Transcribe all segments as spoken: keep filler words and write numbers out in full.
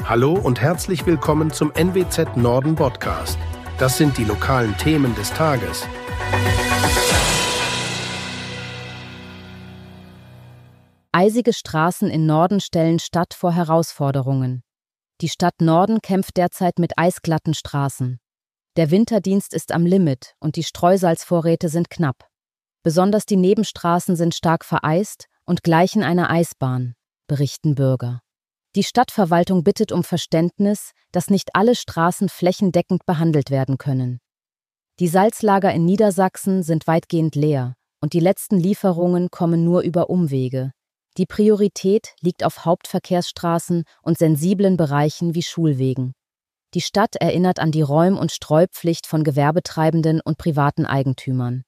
Hallo und herzlich willkommen zum N W Z Norden Podcast. Das sind die lokalen Themen des Tages. Eisige Straßen in Norden stellen Stadt vor Herausforderungen. Die Stadt Norden kämpft derzeit mit eisglatten Straßen. Der Winterdienst ist am Limit und die Streusalzvorräte sind knapp. Besonders die Nebenstraßen sind stark vereist und gleichen einer Eisbahn, berichten Bürger. Die Stadtverwaltung bittet um Verständnis, dass nicht alle Straßen flächendeckend behandelt werden können. Die Salzlager in Niedersachsen sind weitgehend leer und die letzten Lieferungen kommen nur über Umwege. Die Priorität liegt auf Hauptverkehrsstraßen und sensiblen Bereichen wie Schulwegen. Die Stadt erinnert an die Räum- und Streupflicht von Gewerbetreibenden und privaten Eigentümern.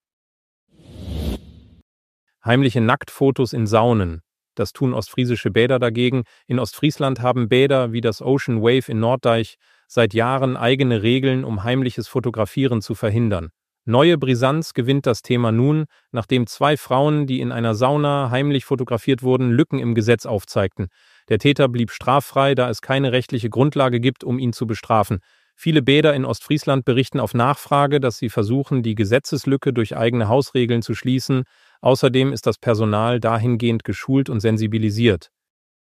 Heimliche Nacktfotos in Saunen. Das tun ostfriesische Bäder dagegen. In Ostfriesland haben Bäder wie das Ocean Wave in Norddeich seit Jahren eigene Regeln, um heimliches Fotografieren zu verhindern. Neue Brisanz gewinnt das Thema nun, nachdem zwei Frauen, die in einer Sauna heimlich fotografiert wurden, Lücken im Gesetz aufzeigten. Der Täter blieb straffrei, da es keine rechtliche Grundlage gibt, um ihn zu bestrafen. Viele Bäder in Ostfriesland berichten auf Nachfrage, dass sie versuchen, die Gesetzeslücke durch eigene Hausregeln zu schließen. Außerdem ist das Personal dahingehend geschult und sensibilisiert.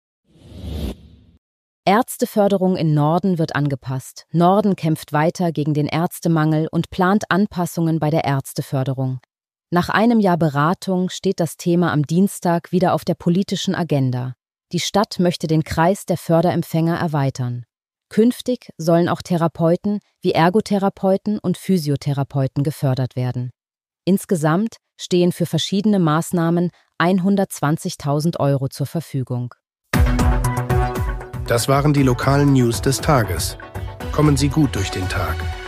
Ärzteförderung in Norden wird angepasst. Norden kämpft weiter gegen den Ärztemangel und plant Anpassungen bei der Ärzteförderung. Nach einem Jahr Beratung steht das Thema am Dienstag wieder auf der politischen Agenda. Die Stadt möchte den Kreis der Förderempfänger erweitern. Künftig sollen auch Therapeuten wie Ergotherapeuten und Physiotherapeuten gefördert werden. Insgesamt stehen für verschiedene Maßnahmen hundertzwanzigtausend Euro zur Verfügung. Das waren die lokalen News des Tages. Kommen Sie gut durch den Tag.